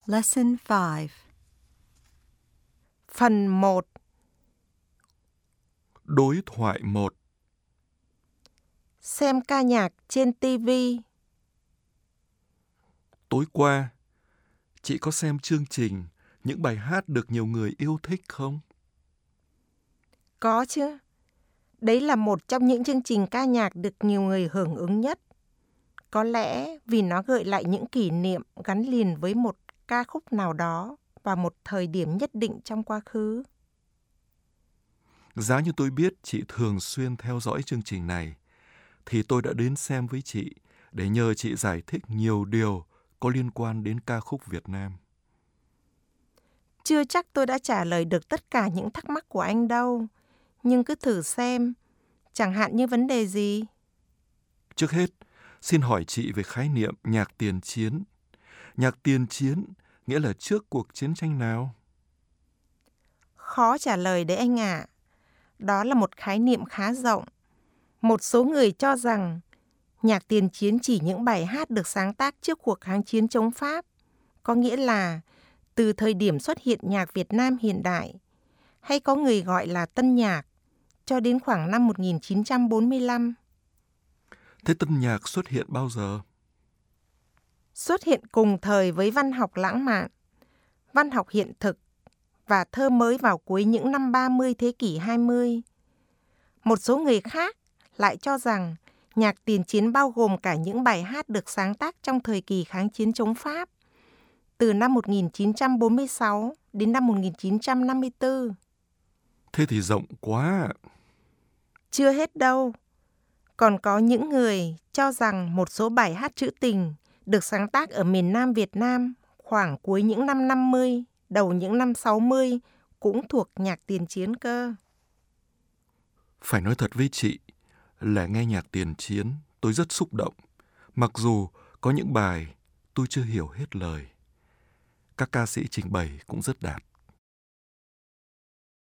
Lesson 5. Phần 1. Đối thoại 1. Xem ca nhạc trên TV. Tối qua, chị có xem chương trình những bài hát được nhiều người yêu thích không? Có chứ. Đấy là một trong những chương trình ca nhạc được nhiều người hưởng ứng nhất. Có lẽ vì nó gợi lại những kỷ niệm gắn liền với một ca khúc nào đó vào một thời điểm nhất định trong quá khứ. Giá như tôi biết chị thường xuyên theo dõi chương trình này, thì tôi đã đến xem với chị để nhờ chị giải thích nhiều điều có liên quan đến ca khúc Việt Nam. Chưa chắc tôi đã trả lời được tất cả những thắc mắc của anh đâu, nhưng cứ thử xem, chẳng hạn như vấn đề gì. Trước hết, xin hỏi chị về khái niệm nhạc tiền chiến. Nhạc tiền chiến nghĩa là trước cuộc chiến tranh nào? Khó trả lời đấy anh ạ. Đó là một khái niệm khá rộng. Một số người cho rằng nhạc tiền chiến chỉ những bài hát được sáng tác trước cuộc kháng chiến chống Pháp, có nghĩa là từ thời điểm xuất hiện nhạc Việt Nam hiện đại, hay có người gọi là tân nhạc, cho đến khoảng năm 1945. Thế tân nhạc xuất hiện bao giờ? Xuất hiện cùng thời với văn học lãng mạn, văn học hiện thực và thơ mới vào cuối những năm 30 thế kỷ 20. Một số người khác lại cho rằng nhạc tiền chiến bao gồm cả những bài hát được sáng tác trong thời kỳ kháng chiến chống Pháp, từ năm 1946 đến năm 1954. Thế thì rộng quá. Chưa hết đâu. Còn có những người cho rằng một số bài hát trữ tình được sáng tác ở miền Nam Việt Nam khoảng cuối những năm 50, đầu những năm 60 cũng thuộc nhạc tiền chiến cơ. Phải nói thật với chị là nghe nhạc tiền chiến tôi rất xúc động, mặc dù có những bài tôi chưa hiểu hết lời. Các ca sĩ trình bày cũng rất đạt.